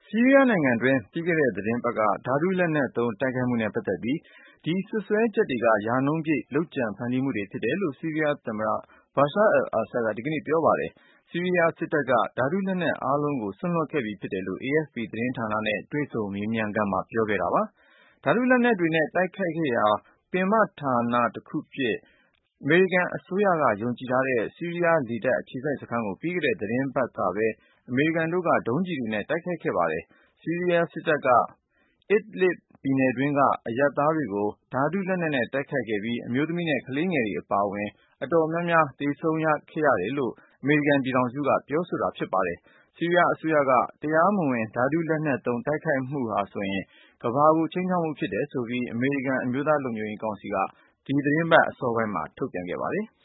ဆီးရီးယားနိုင်ငံတွင်း ပြီးခဲ့တဲ့သီတင်းပတ်က ဓာတုလက်နက်သုံး တိုက်ခိုက်မှုနဲ့ပတ်သက်ပြီး ဒီစွပ်စွဲချက်တွေက ရာနှုန်းပြည့် လုပ်ကြံဖန်တီးမှုတွေဖြစ်တယ်လို့ ဆီးရီးယားသမ္မတ Bashar al-Assad က ဒီကနေ့ပြောပါတယ်။ ဆီးရီးယားစစ်တပ်က ဓာတုလက်နက်အားလုံးကို စွန့်လွှတ်ခဲ့ပြီဖြစ်တယ်လို့ AFP သတင်းဌာနနဲ့ တွေ့ဆုံမေးမြန်းခန်းမှာ ပြောခဲ့တာပါ။ ဓာတုလက်နက်တွေနဲ့ တိုက်ခိုက်ခဲ့ရာ ပင်မဌာနတခုအဖြစ် အမေရိကန်အစိုးရက ယုံကြည်ထားတဲ့ ဆီးရီးယားလေတပ်အခြေစိုက်စခန်းကို ပြီးခဲ့တဲ့သီတင်းပတ်ကပဲ အမေရိကန်တို့က ဒုံးကျည်တွေနဲ့ တိုက်ခိုက်ခဲ့ပါတယ်။ ဆီးရီးယားစစ်တပ်က Idlib ပြည်နယ်တွင်းက အရပ်သားတွေကို ဓာတုလက်နက်နဲ့ တိုက်ခိုက်ခဲ့ပြီး အမျိုးသမီးနဲ့ ကလေးငယ်တွေအပါအဝင် အတော်များများ သေဆုံးခဲ့ရတယ်လို့ အမေရိကန်ပြည်ထောင်စုက ပြောဆိုတာဖြစ်ပါတယ်။ ဆီးရီးယားအစိုးရက တရားမဝင် ဓာတုလက်နက်သုံး တိုက်ခိုက်မှုဟာဆိုရင် ကမ္ဘာကို ခြိမ်းခြောက်မှုဖြစ်တယ်ဆိုပြီး အမေရိကန် အမျိုးသားလုံခြုံရေးကောင်စီက ဒီသီတင်းပတ်အစောပိုင်းမှာ ထုတ်ပြန်ခဲ့ပါတယ်။